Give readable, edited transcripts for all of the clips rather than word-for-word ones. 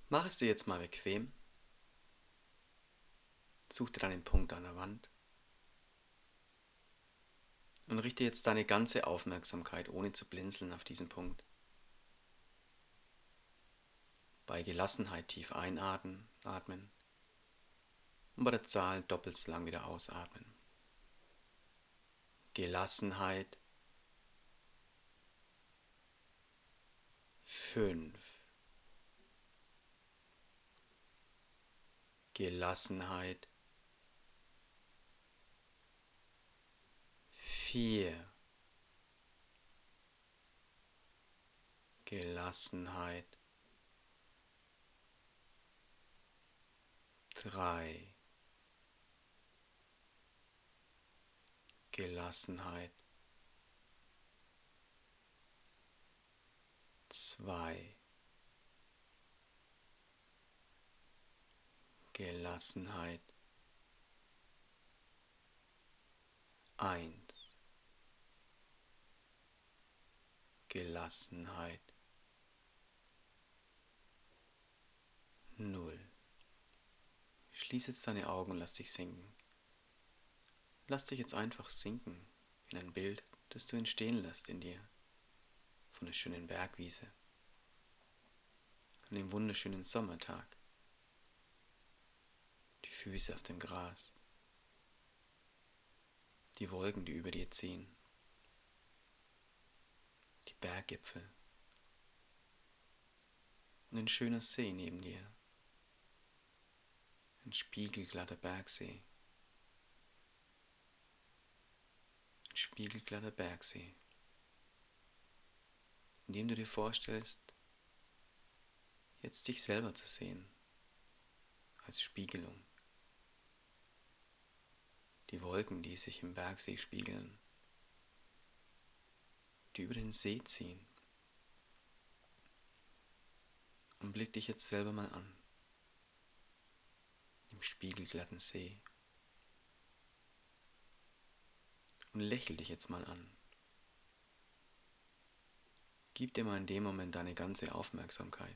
Mach es dir jetzt mal bequem. Such dir einen Punkt an der Wand und richte jetzt deine ganze Aufmerksamkeit, ohne zu blinzeln, auf diesen Punkt. Bei Gelassenheit tief einatmen und bei der Zahl doppelt so lang wieder ausatmen. Gelassenheit 5. Gelassenheit 4. Gelassenheit 3. Gelassenheit 2. Gelassenheit 1. Gelassenheit 0. Schließ jetzt deine Augen und lass dich sinken. Lass dich jetzt einfach sinken in ein Bild, das du entstehen lässt in dir, von der schönen Bergwiese, an dem wunderschönen Sommertag, die Füße auf dem Gras, die Wolken, die über dir ziehen, die Berggipfel und ein schöner See neben dir, ein spiegelglatter Bergsee, ein spiegelglatter Bergsee, in dem du dir vorstellst, jetzt dich selber zu sehen, als Spiegelung. Die Wolken, die sich im Bergsee spiegeln, die über den See ziehen. Und blick dich jetzt selber mal an, im spiegelglatten See. Und lächel dich jetzt mal an. Gib dir mal in dem Moment deine ganze Aufmerksamkeit,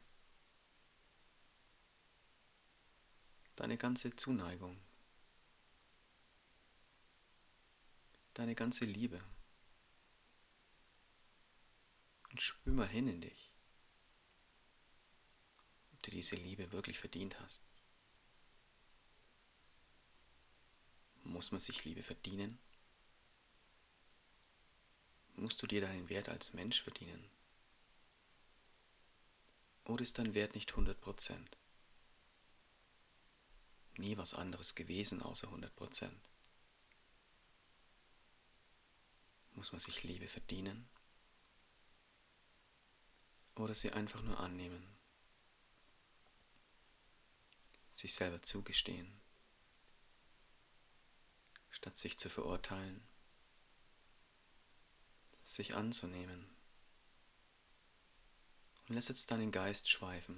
deine ganze Zuneigung, deine ganze Liebe. Und spür mal hin in dich, ob du diese Liebe wirklich verdient hast. Muss man sich Liebe verdienen? Musst du dir deinen Wert als Mensch verdienen? Oder ist dein Wert nicht 100%? Nie was anderes gewesen außer 100%. Muss man sich Liebe verdienen? Oder sie einfach nur annehmen? Sich selber zugestehen, statt sich zu verurteilen, sich anzunehmen. Und lass jetzt deinen Geist schweifen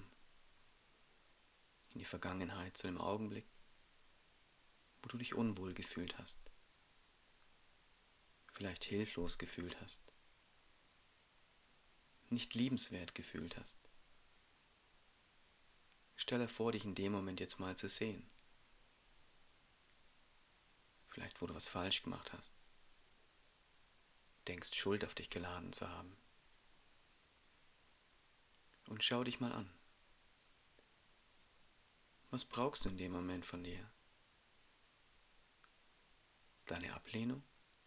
in die Vergangenheit, zu dem Augenblick, wo du dich unwohl gefühlt hast, vielleicht hilflos gefühlt hast, nicht liebenswert gefühlt hast. Stell dir vor, dich in dem Moment jetzt mal zu sehen. Vielleicht, wo du was falsch gemacht hast, denkst, Schuld auf dich geladen zu haben. Und schau dich mal an. Was brauchst du in dem Moment von dir? Deine Ablehnung?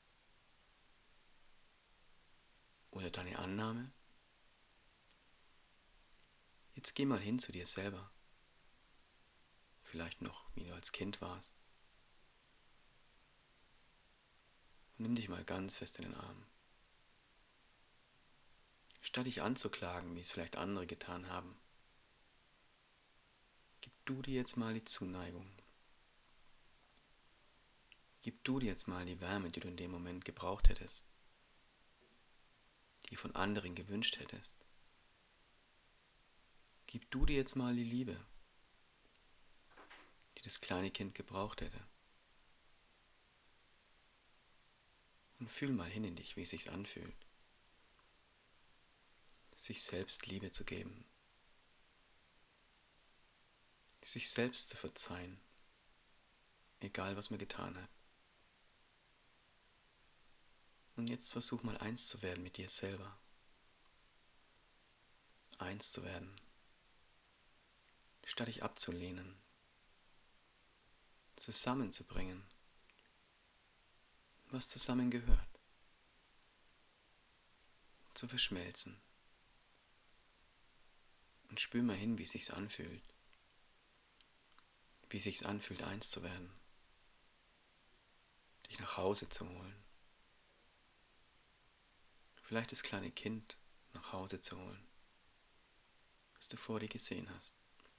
Oder deine Annahme? Jetzt geh mal hin zu dir selber. Vielleicht noch, wie du als Kind warst. Und nimm dich mal ganz fest in den Arm. Statt dich anzuklagen, wie es vielleicht andere getan haben, gib du dir jetzt mal die Zuneigung. Gib du dir jetzt mal die Wärme, die du in dem Moment gebraucht hättest, die du von anderen gewünscht hättest. Gib du dir jetzt mal die Liebe, die das kleine Kind gebraucht hätte. Und fühl mal hin in dich, wie es sich anfühlt, sich selbst Liebe zu geben. sich selbst zu verzeihen, egal was man getan hat. Und jetzt versuch mal eins zu werden mit dir selber. Eins zu werden, statt dich abzulehnen, zusammenzubringen, was zusammengehört, zu verschmelzen. Und spür mal hin, wie es sich anfühlt. Wie es sich anfühlt, eins zu werden. Dich nach Hause zu holen. Vielleicht das kleine Kind nach Hause zu holen, das du vor dir gesehen hast.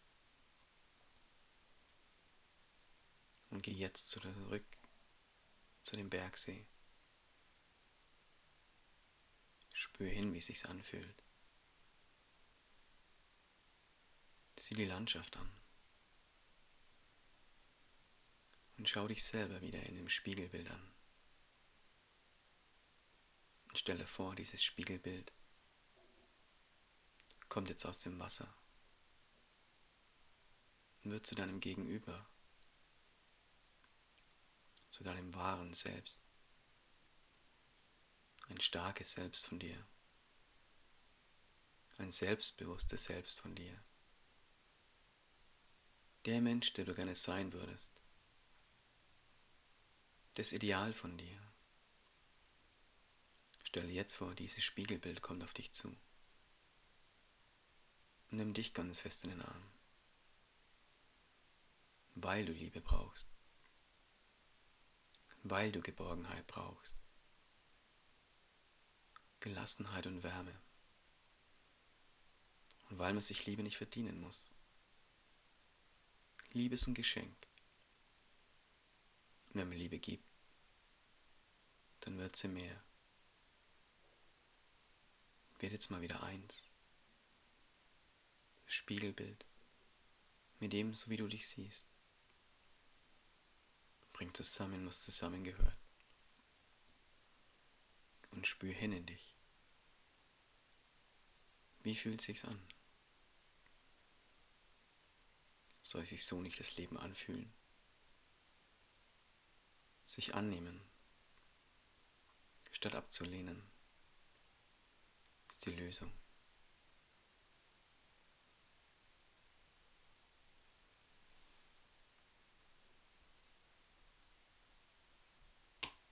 Und geh jetzt zurück zu dem Bergsee. Spür hin, wie es sich anfühlt. Sieh die Landschaft an. Und schau dich selber wieder in dem Spiegelbild an. Und stelle vor, dieses Spiegelbild kommt jetzt aus dem Wasser und wird zu deinem Gegenüber, zu deinem wahren Selbst. Ein starkes Selbst von dir. Ein selbstbewusstes Selbst von dir. Der Mensch, der du gerne sein würdest. Das Ideal von dir. Stelle jetzt vor, dieses Spiegelbild kommt auf dich zu. Und nimm dich ganz fest in den Arm. Weil du Liebe brauchst. Weil du Geborgenheit brauchst. Gelassenheit und Wärme. Und weil man sich Liebe nicht verdienen muss. Liebe ist ein Geschenk. Und wenn man Liebe gibt, dann wird sie mehr. Werd jetzt mal wieder eins. Das Spiegelbild. Mit dem, so wie du dich siehst. Bring zusammen, was zusammengehört. Und spür hin in dich. Wie fühlt sich's an? Soll sich so nicht das Leben anfühlen? Sich annehmen, statt abzulehnen, ist die Lösung.